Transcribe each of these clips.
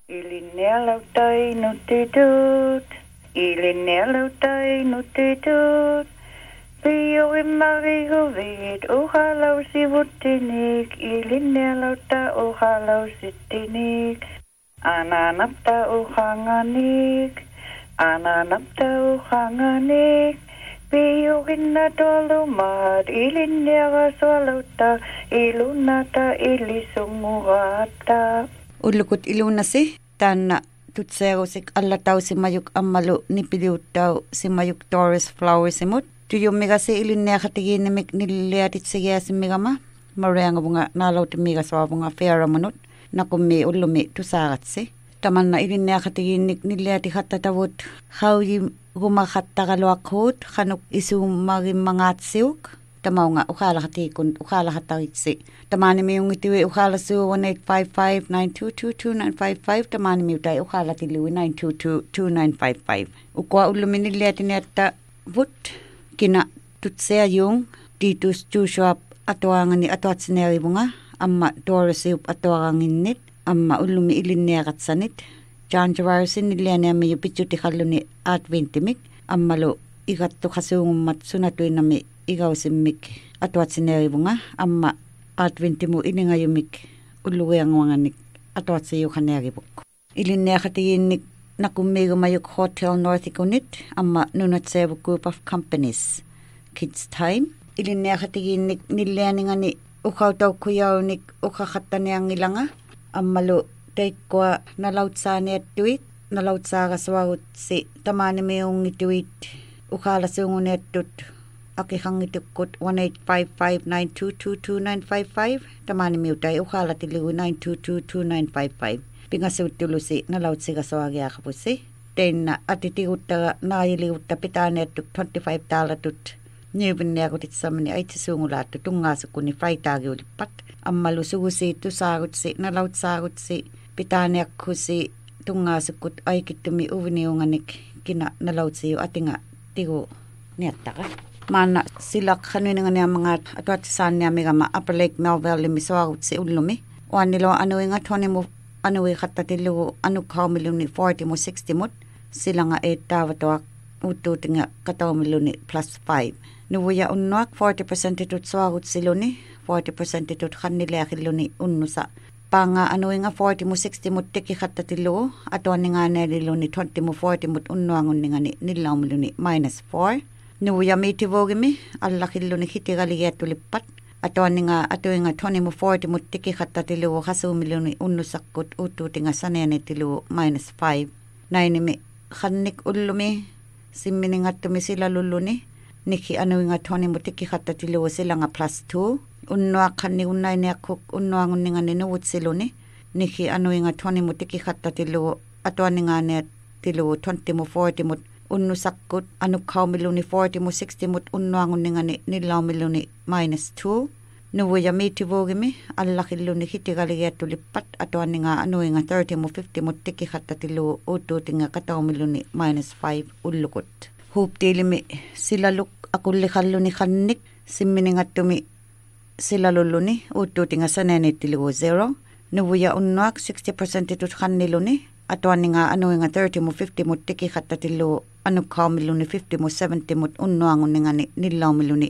Ilinelautai nutitut, ilinelautai nutitut. Pio imarigovit, uhalau sivutinik, ilinelauta uhalau sitinik. Ananapta uhanganik, ananapta uhanganik. Pio hinna tolumad, ilinela suolauta, ilunata ilisungurata. Ulukut ilunasi tanna tutsero sik alla tau simayuk ammalu nipiliuttau simayuk Taurus flower simut tuyummigasi ilinneaqatigiinimik nilliatitsigiasimigama mareangabunga naalautimmiga saabunga fearamunut nakummi ullumi tusaaratsi tamanna ilinneaqatigiinnik nilliatihattatavut hauji gumahattaqaluaqhuut qanuk isuummagimmangaatsiuk tamaunga uqaalaqatiikun tamanimiungitiwi uqaalasuu 18559222 tamanimiutai uqaalatiluwi 9222955 ukwa ulluminilliatiniatta vut kina tutseajung Titus Joshua atuangani atuatsineribunga amma Dorusiup atuaranginnit amma ullumi ilinneaqatsanit John Javarusin nillianiami yupitsutiqalluni adventimik ammalu igattu qasuungummat sunatuinami igausimmik atuatsineribunga amma adventimu iningayumik ullugianguanganik atuatsiyuqanearibuk ilinneaqatigiinnik nakummiigumayuk Hotel Northikunit amma Nunatsevu Group of Companies Kids Time ilinneaqatigiinnik nillianingani uqautaukuyaunik uqaqattaniangilanga ammalu teikkua nalautsaaniattuit nalautsaarasuarutsi tamaanimiungituit uqaalasuunguneattut akihangitukkut 185592222955 tamanimiutai uqaalatiligu 9222955 pingasuuttulusi nalautsigasawaagiaqapusi teinna atitiguttaga naayiliutta pitaaneattuk $25 niuvinniakutitsamani aitsisuungulaattu tungaasukuni freitaagiulippat ammalu sugusi tusaarutsi nalautsaarutsi pitaaneakkusi tungaasukut aikittumi uviniunganik kina nalautsiyu atinga tigu niattaqa maana silaqhanuinangania mga atuatisaanniamigama Upper Lake Melville misoarutsi ullumi uannilo anuinga tonimu anui khattatillugu anukhaumiluni 40 mu 60 mut silanga eettaavatuaq uttuutinga kataumiluni +5 nuvuya unnuaq 40% itut soarutsiluni 40% itut khanniliaqilluni unnusa panga anuinga 40 mu 60 mut tikikhattatillugu atuanningaanaalilluni 20 mu 40 mut unnuangunningani nillaumiluni -4 nuvuya miitivogimi allaqilluni hitigaligiattulippat atuanninga atuinga 20 mu 40 mut tikikhattatilugu qasuumiluni unnusaqqut uttuutinga saneanitilugu -5 nainimi khannik ullumi simminingattumi silalulluni nikhi anuinga 20 mut tikikhattatilugu silanga +2 unnuaq khannigunnainiaqquk unnuangunningani nuvutsiluni nikhi anuinga 20 mut tikikhattatilugu atuanningaaniattilugu 20 mu 40 mut unnusaqqut anukhaumiluni 40 mu 60 mut unnuangunningani nillaumiluni -2 nuvuya miitivogimi allaqilluni hitigaligiattulippat atuanninga anuinga 30 mu 50 mut tikikhattatilugu uttuutinga kataumiluni -5 ullukut huuptiilimi silaluk akulliqalluni qannik simminingattumi silalulluni uttuutinga saneanittilugu 0 nuvuya unnuaq 60% itut qanniluni atuanninga anuinga 30 mu 50 mut tikikhattatilugu anukhaumiluni 50 mu 70 mut unnuangunningani nillaumiluni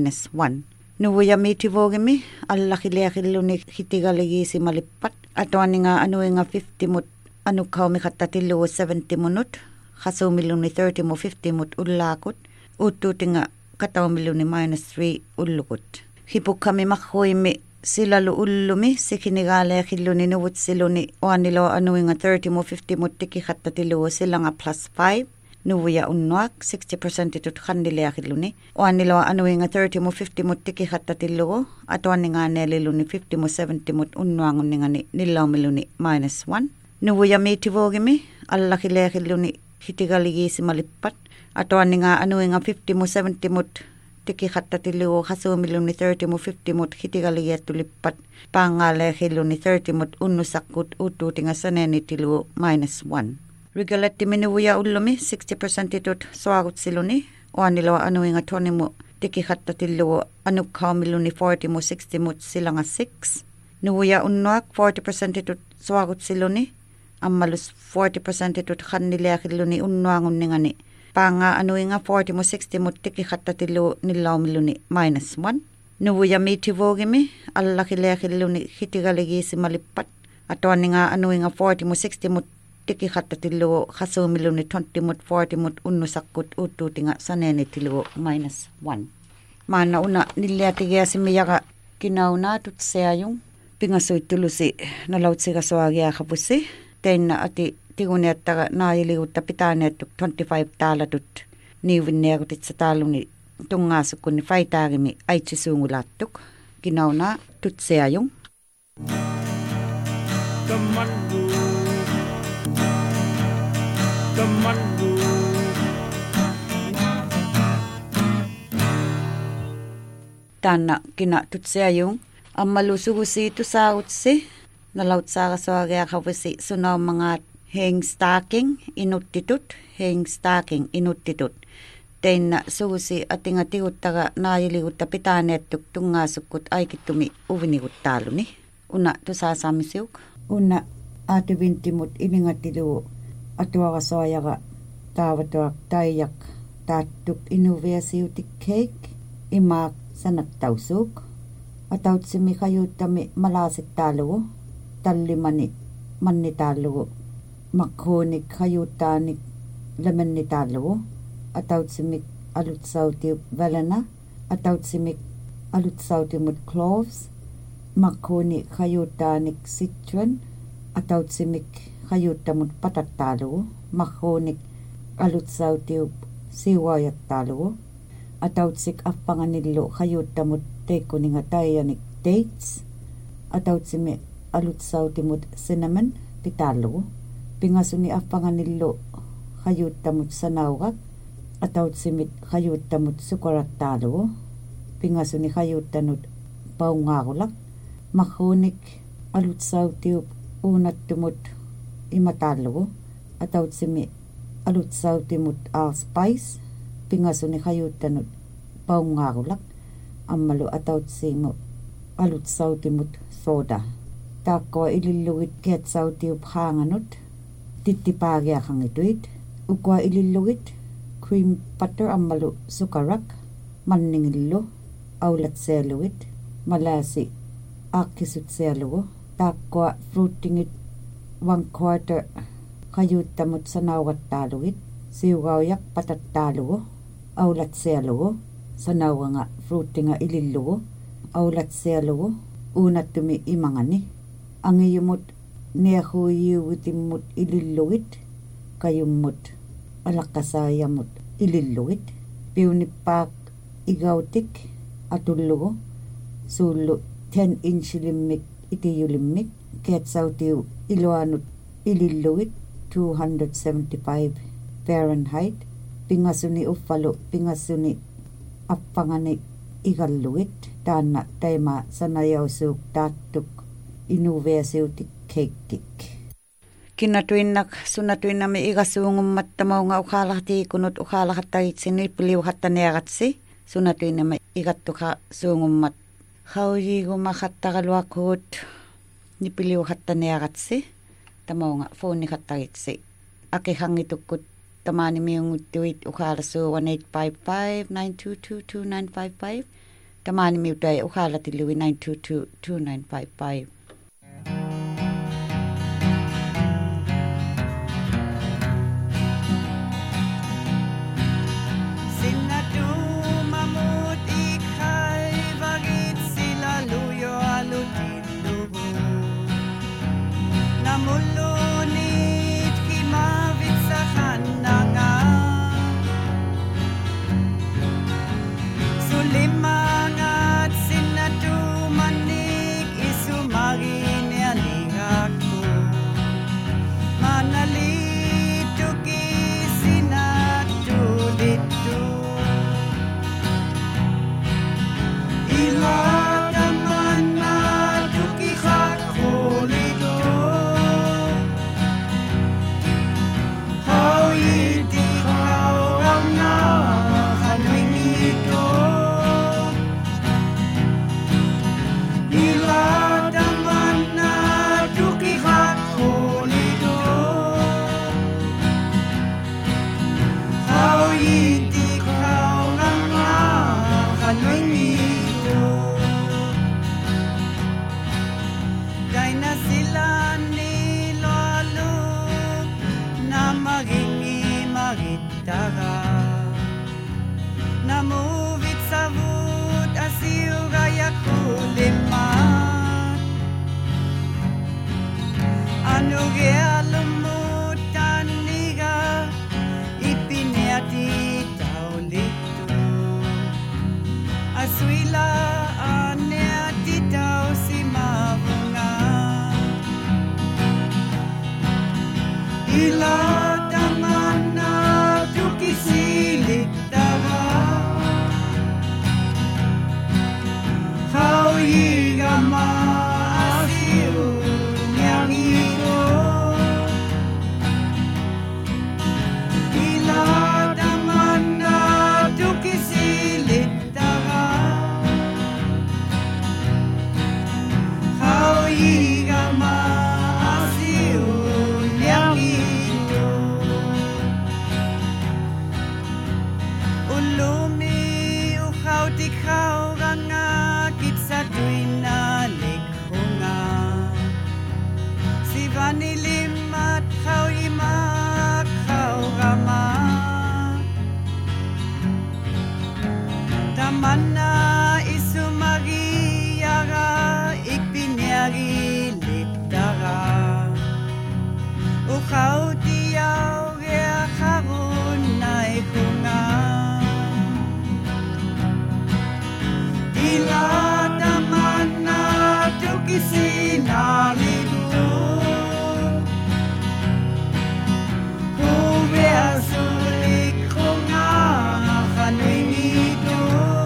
-1 nuvuya miitivogimi allaqiliaqilluni hitigaligiisimalippat atuanninga anuinga 50 mut anukhaumikhattatilugu 70 munut qasuumiluni 30 mu 50 mut ullaakut uttuutinga kataumiluni -3 ullukut hipukkami maqhuimi silalu ullumi sikinigaaleaqilluni nuvutsiluni uannilo anuinga 30 mu 50 mut tikikhattatilugu silanga +5 nuvuya unnuaq 60% itut qanniliaqilluni uannilo anuinga 30 mu 50 mut tikikhattatilugu atuanningaanialilluni 50 mu 70 mut unnuangunningani nillaumiluni -1 nuvuya miitivogimi allaqiliaqilluni hitigaligiisimalippat atuanninga anuinga 50 mu 70 mut tikikhattatilugu qasuumiluni 30 mu 50 mut hitigaligiattulippat paangaaleaqilluni 30 mut unnusaqqut uttuutinga saneanittilugu -1 rigalatimi nuvuya ullumi 60% itut soarutsiluni uannilo anuinga 20 mu tikikhattatilugu anukhaumiluni 40 mu 60 mut silanga 6 nuvuya unnuaq 40% itut soarutsiluni ammalus 40% itut kannileakilluni unnuangunningani panga anuinga 40 mo 60 mo tikikhattatilu nillaumilluni -1 nuwuyami tivogimi allakileakilluni hitigaligisi malippat atoaninga anuinga 40 mo 60 mo tikikhattatilu khasumilluni 20 mo 40 mo unnusakkut uttuutinga sanenitilu -1 maana una nilleatigiasimiyaka kinauna tutseayung pingasuittulusi nalautsigasoagiaqapusi teinna ati tiguneattaga naayiliutta pitaaneettuk $25 niuvinneakutitsataaluni tungaasukkunni faitaagimi aitsisuungulaattuk kinauna tutseayung Tanna kina tutseayung ammalusugusi tusautsi nalautsaagasoagiaqapusi sunau mga hengstaaking inuttitut teinna sugusi atinga tiguttaga naayiliutta pitaaneettuk tungaasukkut aikittumi uviniguttaaluni una tusaasaamisiuk una aatuvintimut iningattilu atuagasoajaga taavatuak taiyak taattuk inuvesiutik cake imaak sanattausuk atautsimi kayuttami malasittaalugu tallimani mannitaalugu makhunik kayuttaanik lemennitaalugu atautsimik alutsauti velena atautsimik alutsautimut cloves makhuni kayuttaanik citron atautsimik kayuttamut patattaalugu makhunik alutsauti siuajattaalugu atautsik affanganillu kayuttamut teikkuninga taiyanik dates atautsimi alutsautimut cinnamon pitaallugu pingasuni affanganillu kayuttamut sanaugak atautsimit kayuttamut sukarattaalugu pingasuni kayuttanut paungaaqulak makhunik alutsautiu uunattumut imataallugu atautsimi alutsautimut allspice pingasuni kayuttanut paungaaqulak ammalu atautsimu alutsautimut soda taakkoa ilillugit keetsautiup haanganut tittipaagiaqangituit ukua ilillugit cream butter ammalu sukarak manningillu aulatsealugit malasi aakkisutsealugu taakkoa fruitingit 1/4 kayuttamut sanaugattaalugit siugauyak patattaalugu aulatsealugu sanauanga fruitinga ilillugu aulatsealugu uunattumi imangani angiyumut neahuiyuutimmut ilillugit kayummut alaqqasaayamut ilillugit piunippaak igautik atullugu suullu 10 inchilimmik itiyulimmik keetsautiu iluanut ilillugit 275 Fahrenheit pingasuni uffalu pingasuni appangani igallugit taanna taima sanayausuk taattuk inuvesiutik cake kinatuinnak sunatuinami igasuungummattamaunga uqaalaqtiikunut uqaalaqattagitsini piliuqattaneeqatsi sunatuinami igattuqa suungummat haujigumaqqattaqaluaqqugut nipiliuqattaneeqatsi tamaunga fooniqattagitsi aqihangitukkut tamaanimiunguttuit uqaalasuu 1855-922-2955 tamaanimiutai uqaalatilluwi 922-2955 Limangat sinatu manik isumag tara namuvit savut asiuga yakulimat anugea lumutan niga ipiniati taulitu aswila aneati tau si mavunga ila tamana tukisilit tara kau yigama asiu nyangiro ila tamana tukisilit tara kau yigama asiu nyangiro ulumi ukau tikau ranga kitsa tuina likhunga sivani limat kau ima kau rama tamana isumagi yaga ipiniagi litara ukau tiyaw gea kharun nai kunga ila tamana tukisina litu kuvea sulik kunga khanuinitu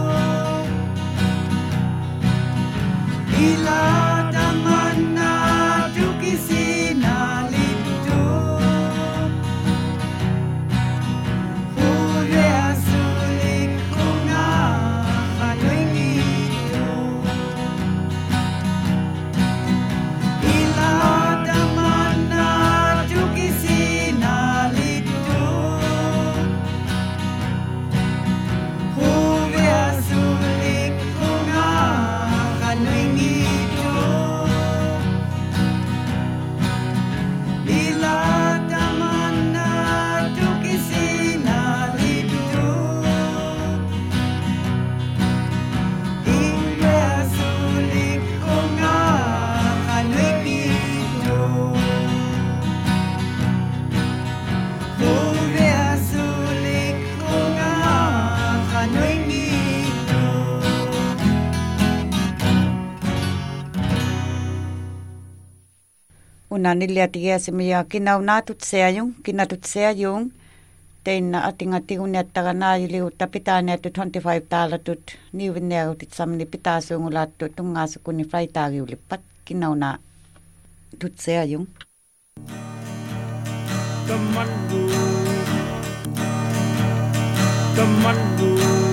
ila tamana tukisina litu kuvea sulik kunga khanuinitu ila tamana tukisina litu kuvea sulik kunga khanuinitu ila tamana tukisina litu kuvea sulik kunga khanuinitu kuvea sulik kunga khanuinitu Unanilia tiga semia kinau natut seayung teina atinga tigunia tagana yuli utapitania tu $25 tut niwinea utit samni pitasungula tu tungasukuni freitagi ulipat kinau na tut seayung. Temanku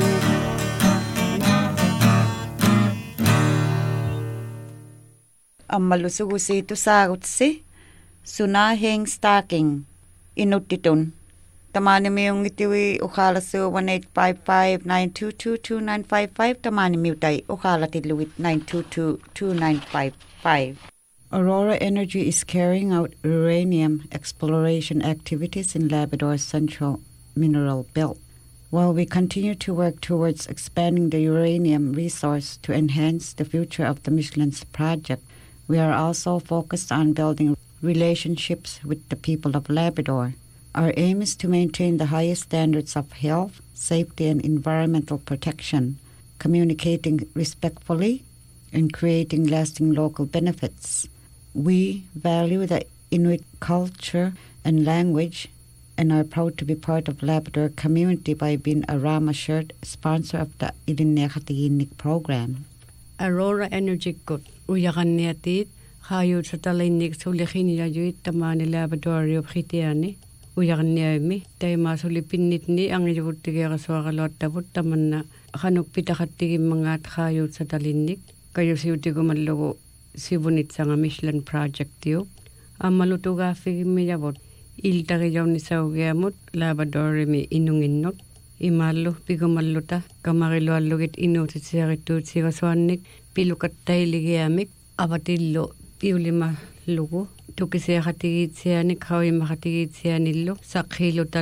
Ammalusugusi tu sarutsi suna heng staking inutitun. Tamani miyong itiwi ukalasu 1855-922-2955 tamani miutay ukalatiluwit 922-2955. Aurora Energy is carrying out uranium exploration activities in Labrador's central mineral belt. While we continue to work towards expanding the uranium resource to enhance the future of the Michelin's project, we are also focused on building relationships with the people of Labrador. Our aim is to maintain the highest standards of health, safety, and environmental protection, communicating respectfully and creating lasting local benefits. We value the Inuit culture and language and are proud to be part of Labrador community by being a Rama shirt sponsor of the Ilinekhatiginik program. Aurora Energy Good Uyaganiatit Hayut Satalinik Sulihinia Yuit Tamani Labrador Yophitiani Uyagniami Taima Sulipinitni ang Yutigera Swagalota Tamana Hanuk Pitahati Mangat Hayut Satalinik Kayo Siutigumalugo Sibunit Sanga Michelin Project Tube Amalutuga Figmiyabot Iltariyaw ni Saugiamut Labrador mi Inunginot Imalu Pigumaluta Kamarilualugit Inutit Siritut Sigaswanik Pilukat Tailigiamik Abatillo Piulima Lugu Tukisea Hatigit Sianik Hawi Mahatigit Sianillo Sakhilo Talo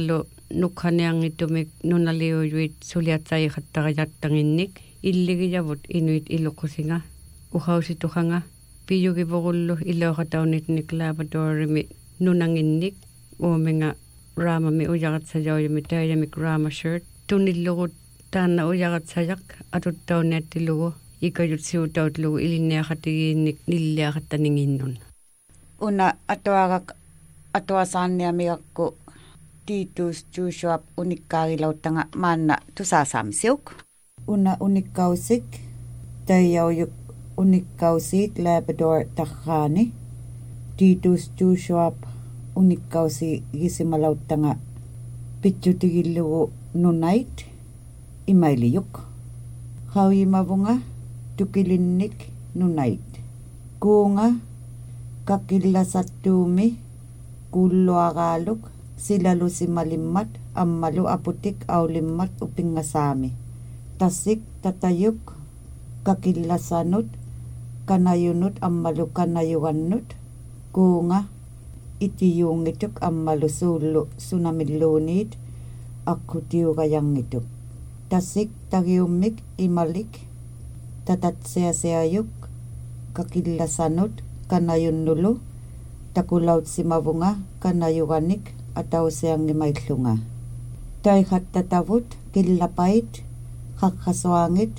nukhaneangitumik nunaliuyuit suliatsaiqattaqajartanginnik illigiyavut inuit iluqusinga uhausituhanga piyugivogullu ilauqataunitnik Labradorimi nunanginnik uuminga raamami ujaqatsajauimi taayamik raama shirt tunillugut taanna ujaqatsajaq atuttauniattilugu ikayutsiutautlugu ilinniaqatigiinnik nilliaqattaninginnun una atuasaanniamigakku Titus Joshua unikkaarilauttanga maanna tusaasaamisiuk una unikkausik tayauyuk unikkausiit Labrador tarraani Titus Joshua unikkausi gisimalautanga pitjutigillugu nunait imailiyuk hawimavunga tukilinnik nunait kuunga kakillasattuumi kulluaqaaluk silalusimalimmat ammalu aputik aulimmat upingasaami tasik tatayuk kakillasanut kanayunut ammalu kanayugannut kuunga itiyungituk ammalu suullu sunamilluuniit akkutiugayangituk tasik tagiummik imalik tatatseaseayuk kakillasanut kanayunnulu takulautsimapunga kanayuganik atauseangimaillunga taikhattatavut killapait qaqqasuangit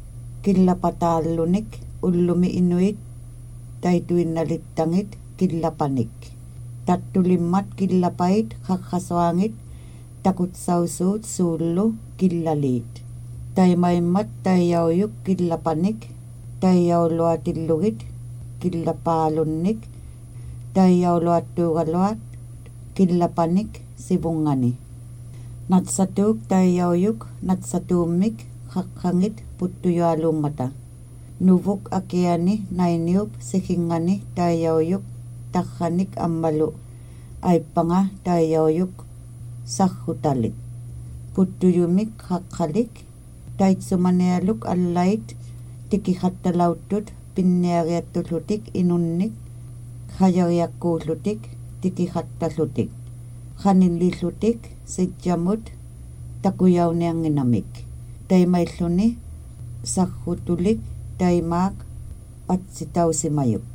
killapataallunik ullumi inuit taituinnalittangit killapanik tattulimmat killapait qaqqasuangit takutsausuut suullu killaliit taimaimmat taiyauyuk killapanik taiyauluatillugit killapaalunnik taiyauluattuugaluat killapanik sivungani natsatuk taiyauyuk natsatuummik qaqqangit puttuyualuummata nuvuk akiani nainiup sikingani taiyauyuk tarranik ammalu aippanga taiyauyuk sarrutalik puttuyumik qaqqalik taitsumanealuk allait tikikhattalauttut pinniariattullutik inunnik hajariakkuullutik tikikhattallutik qanillillutik sitjamut takuyaunianginamik taimailluni sarrutulik taimaak atsitausimayuk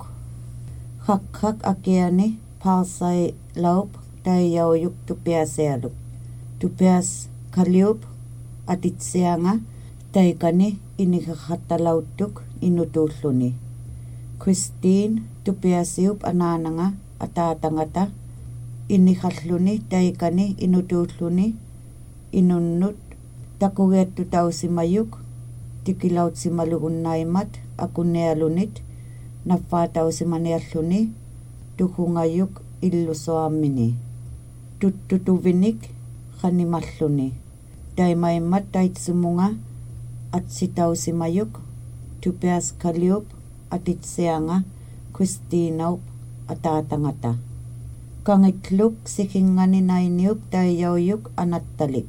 qaqqaq akiani parsai laup taiyauyuk tupiasealuk tupias kaliup atitsianga taikani inikakhattalauttuk inutuulluni Christine tupiasiup anaananga ataatangata inikhalluni taikani inutuulluni inunnut takugettutausimayuk tikilautsimalugunnaimat akunnialunit naffaatausimanialluni tuhungayuk illusoammini tuttutuvinik qanimalluni taimaimmat taitsumunga atsitausimayuk tupias kaliup atitseanga Christinaup ataatangata kangitluk sikingani nainiup taiyauyuk anattalik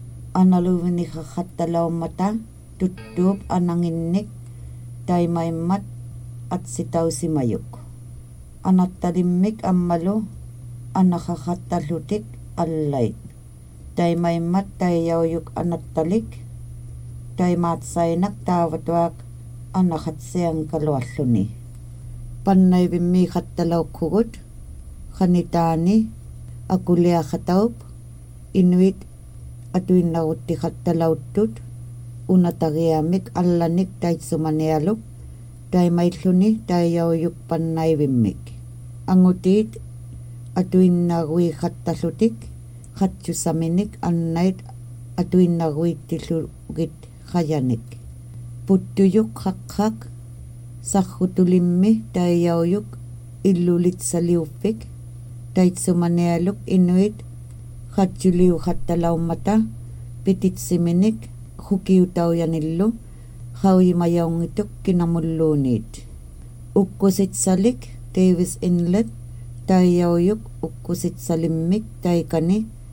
analuvinikakhattalaummata tuttuup ananginnik taimaimmat atsitausimayuk anattalimmik ammalu anakakhattallutik allait taimaimmat taiyauyuk anattalik taimaatsainak taavatuak anakhatseankalualluni pannaivimmi khattalaukkhugut qanitaani akuliaqataup inuit atuinnagutti khattalauttut unatagiamik allanik taitsumanialuk taimailluni taiyauyuk pannaivimmik angutiit atuinnagui khattallutik khatsusaminik annait atuinnaguittillugit qayanik puttuyuk qaqqaq sarrutulimmi taiyauyuk illulitsaliuffik taitsumanialuk inuit khatsuliu khattalaummata pititsiminik hukiutauyanillu qauyimayaungituk kinamulluuniit ukkusitsalik Davis Inlet taiyauyuk ukkusitsalimmik taikani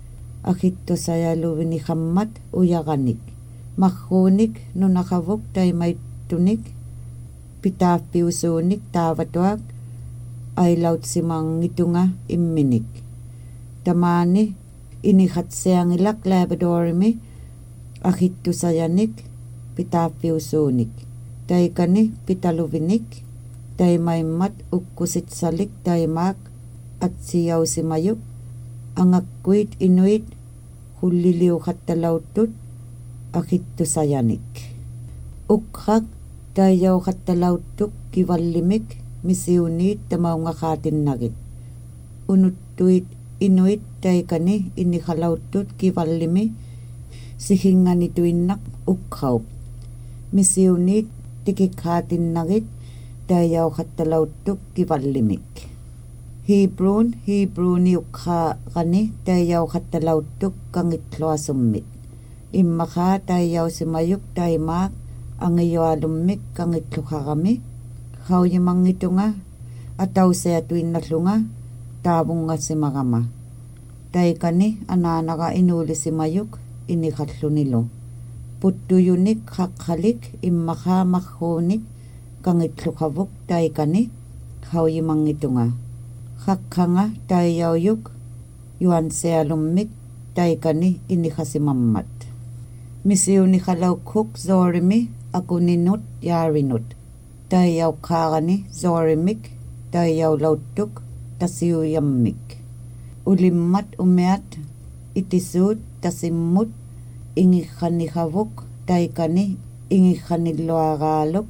agittosayaluvinixammat uyaganik marruunik nunaqavuk taimaittunik pitaaffiusuunik taavatuak ailautsimaangitunga imminik tamaani Inihatseangilak Labradorimi Ahittusayanik Pitafiusunik Taikani Pitaluvinik Taimaimmat Ukkusitsalik Taimak at Siyausimayuk Angakkuit Inuit Hulliliuhattalautut Ahittusayanik Ukhak Tayauhattalauttuk Kivallimik Misiunit Tamaungakatinagit Unuttuit Inuit Taikani Inihalautut Kivallimi Sihinganituinnak Ukhaup Misiunit Tikikhatinagit Tayauhattalauttuk Kivallimik Hebron ni ukhagani Tayauhattalauttuk Kangitloasummit Immakha Tayausimayuk Taimak Angiyoalummik Kangitlukhagami Hauyimangitunga Atauseatuinnallunga Taavunga simagama Taikani Ananaga Inulisimayuk Inikallunilo Puttuyunik Hakhalik Immakha Makhunik Kangitlukhawuk Taikani Hauyimangitunga Hakhanga Tayauyuk Yuansealummik Taikani Inihasimammat Misiunihalaukhuk Zorimi Akuninut Yarinut Tayaukharani Zorimik Tayaulautuk Tasiyuyammik Ulimmat Umeat Itisut Tasimmut Ingikhanihawuk Taikani Ingikhanilloagaluk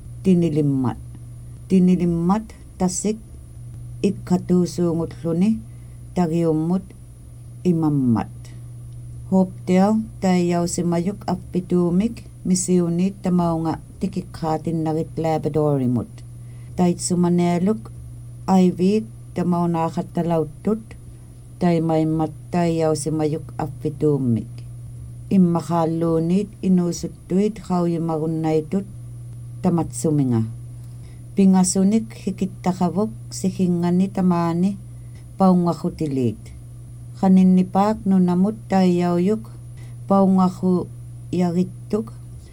Tinilimmat Tasik Ikkatusungutluni Tagiummut Imammat Hopdale Tayausimayuk Appitumik Misiunit Tamaunga Tikikhatinagit Labradorimut Taitsumaneluk Aivik Tamaunakhattalautut Taimaimmat Tayausimayuk Appitumik Immakhallunit Inusuttuit Hauyimagunnaitut Tamatsuminga Pingasunik Hikittakhavuk Sihingani Tamani Paungahutilit Khaninnipak Nunamut Tayauyuk Paungahu Yagittuk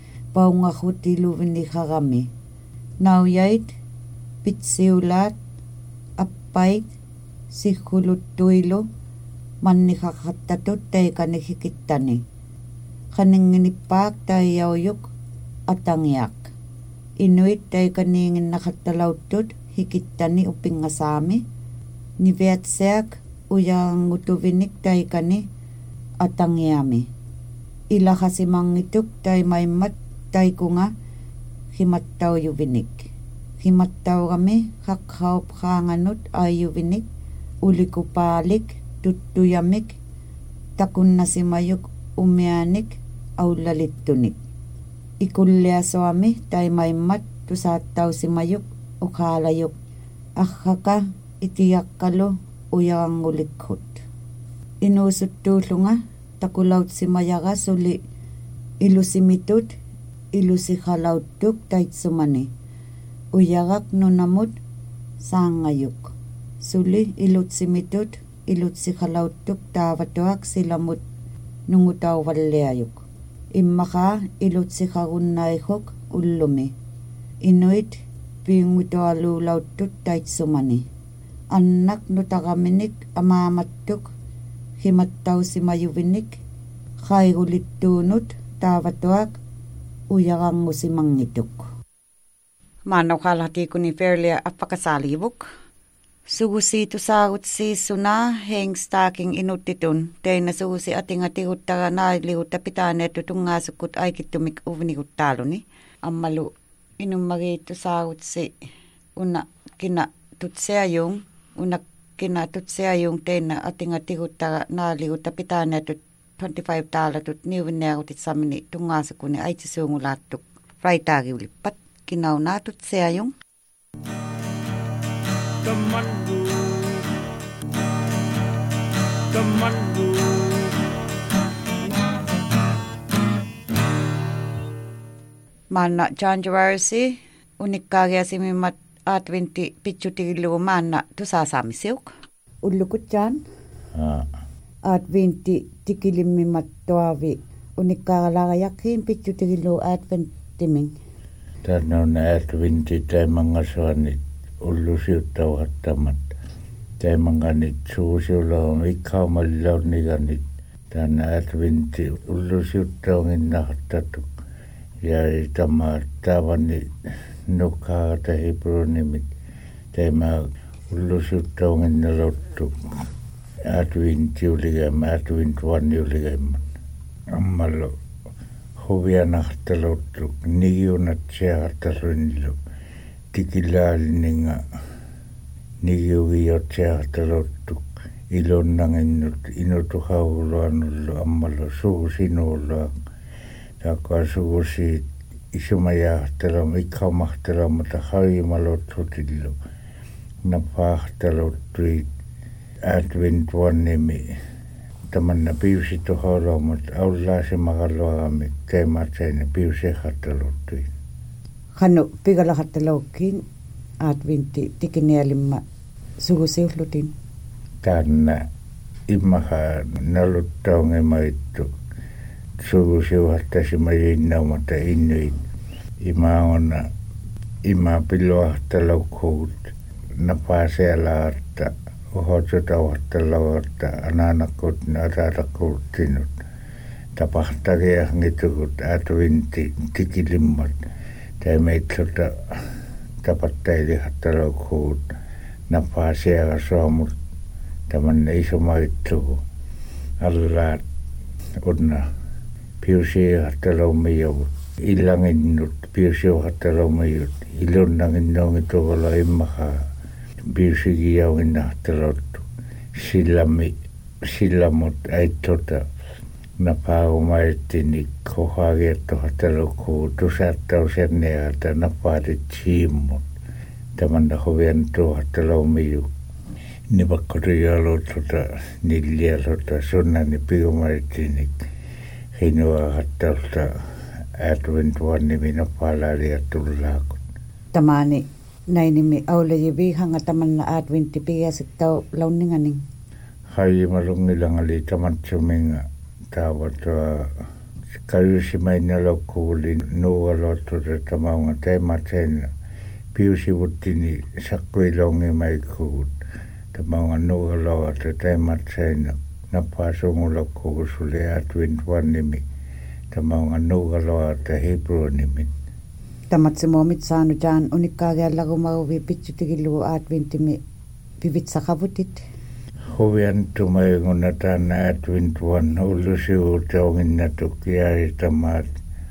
Paungahutiluvinihagami Nauyait Pitsiulat Appait Sihuluttuilu Mannihakhattatut Taikani Hikittani Khaninginipak Tayauyuk Atangyak Inuit Taikaningin Nakhattalautut Hikittani Upingasami Nivetseak Uyangutuvinik Taikani Atangyami Ilahasimangituk Taimaimmat Taikunga Himattauyuvinik Himattaugami Hakhaup Hanganut Ayuvinik Ulikupalik Tuttuyamik Takunnasimayuk Umianik Aulalittunik Ikulleasoami Taimaimmat Tusattausimayuk Ukhalayuk Akhaka Itiyakkalu Uyangulikhut Inusuttullunga Takulaut simayaga suli Ilusimitut Ilusikhalautuk Taitsumani Uyagak nunamut Sangayuk Suli Ilutsimitut Ilutsikhalautuk Tavatuak Silamut Nungutawalleayuk Immakha Ilutsikhagunnaihuk Ullumi Inuit Pingutualulautut Taitsumani Annak nutagaminik Amamattuk Himattausimayuvinik Khaigulittunut Tavatuak Uyagangusimangituk Manaukalhatikuni Fairlia Apakasalivuk Sugusi tusagutsi suna hengstaking inutitun teina sugusi atingatihutta nailiutta pitane tutungasukut aikittumik uvnikuttaluni ammalu inummagi tusagutsi una kina tutseayung una kina tutseayung teina atingatihutta nailiutta pitane tut $25 tut niuvinneagutit samini tungasukuni aitsisuungulattuk fraitagiulippat kinauna tutseayung Temanku Manna Janjavarsi unikkagiasimimmat adventti pitchutigilu manna tusasaamisiuk ullukut Jan adventti tikilimimmat toavi unikkaagalagajakhiin pitchutigilu adventtiming Tänne on adventti teemangasvanit ullusiuttauhattamat teemanganit suusiulla on ikkaumallilauniganit Tänä adventti ullusiutta ongin nahtattu. Ja tämä tavani nukkaa tai hebronimit. Tämä ullusiutta ongin nalottu. Adventti ulikämmä, advent vanni ulikämmä. Ammalo hovia nahtalottu. Nigiunat seahtarunnilu. Tikilaalinninga. Nigiugi jot seahtalottu. Ilonnanginnut inutu hauluannullu ammalo suu sinulla. Takaa suusi isumajahtelama, ikhamahtelama, ta haimalottutillu. Napahtaluttui advent vannimi. Tamanna piusitu haulamat aulaasimahaluami teematseina piusihataluttui. Hannu pikalahatteloukin adventti tikineelimma suusiuhlutin. Tänä imaha naluttaungemaittu. Suusiuhattaisimme jinnaumata innuin. Ima piluahtelukkuut. Napaa siellä, että ohotutauhattelua, ananakut natatakulttinut. Tapahtariahnitukut adventti tikilimmat. Tai meitsulta tapattailihattelukkuut. Napaa siellä suomut. Tämän isomaittu. Allaat onna. Piusiuhattelumijut. Illanginnut piusiuhattelumijut. Ilunnanginnongin tuolla immahaa. Piusikijaungin nahtelottu. Sillamut äittota. Napaaumaittini kohagiettohattelukuu. Tusattaus enneältä napaatit siimmut. Tämän hovien tuohattelumijut. Nipakkotujalutota. Niljalota. Sunnani piumaittini. Hinua hattausta advent vannimina palalia tullaakut. Tamani näin nimi auleji viihanga tamanna adventti piäsittau launninganin. Haimalungilangali tamatsuminga taavatua kayusimaina lokkuuli nuualottuta tamaunga teematseina piusivuttini sakkuilongimaikuut tamaunga nuualoata teematseina napaa sungulokkuusuli advent vannimi tamaunga nuualoata hebronimi. Tamatse muomit saanut jaan unikkaagialla kumauvi pitsytikilu adventtimi pivitsakavutit. Hovian tumayunguna tänä advent vann ullusivuuti onginnatukkiaitamaat.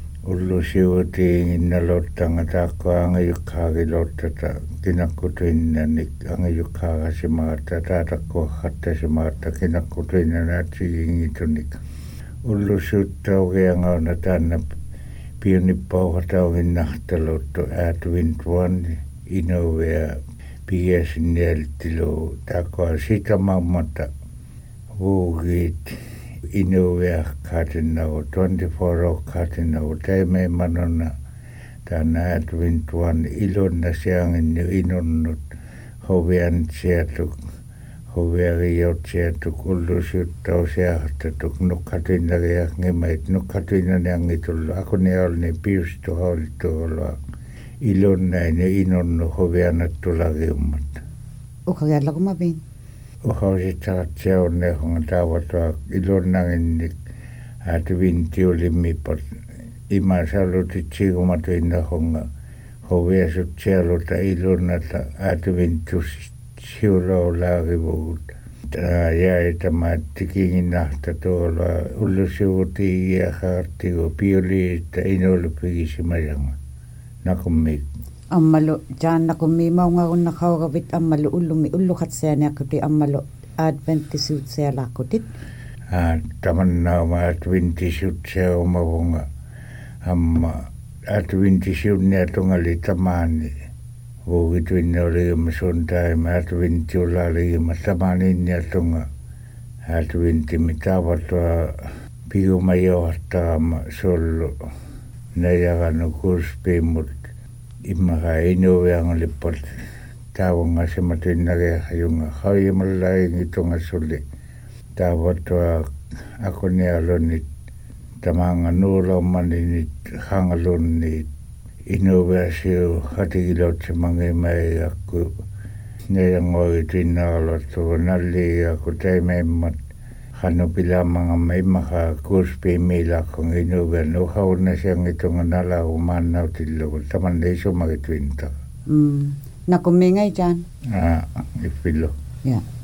Ullusivuuti lottanga takka angajukkaagi lottata kinakkutuinnanik angajukkaagasimaata taatakuahattasimaata kinakkutuinnanaatsi ingitunik. Ullusivuutta ogeangauna tänä pieni pauhataugin nahtalottu advent vann inovea piäsin neltilu takaa sitä mammata vuugit inovea katinau 24 katinau teemeimanona tänä advent vann ilonna siangin inonnut hovian sietuk hoviariot sietuk ullusiuttau siahtatuk nukkatinnariangimait nukkatinnariangitulla akunialni piustu haulittuolla ilonnain ja inonnu hoviannat tulariummat. Ukagialla kumaviin. Uhausit saat seonnehongan taavatua ilonnangin adventti ulimipot ima salutit siigumatuinnahonga hoviasut sieluta ilonnata adventtus siulaulaarivuut. Jäi tämä tikingin nahta tuolla ullusivuutiin ja haartigo pioliita inolupigisimajangan. Nakummi. Ammalu jaan nakummi maungagunna kaugavit ammalu ullumi ulluhatseaniakuti ammalu adventtisuutsealakutit. Tämän naama adventtisuutsea omavunga. Amma adventtisuutnea tungali tamani. Vuogituinne oli suuntaima adventtiulla oli tamaninnia tunga. Adventti mitä vatua piuma johtaama sollu. Nejaganu kuuspiimut immaha inoveangalipot taavonga sematuinnareahajunga haujamalla ingitunga sulli taavotua akonialonit tamanga nuulommanit hangalunnit innovaasio hatikilotsemangimäiakku nejangoituinnaalotu nalliakku teimeimmat kano pila mga may maka kuspi mila kong inugan o hao na siyang itong nala umanaw tilo taman na iso magitwinta. Nakumingay dyan. Ipilo. Yeah.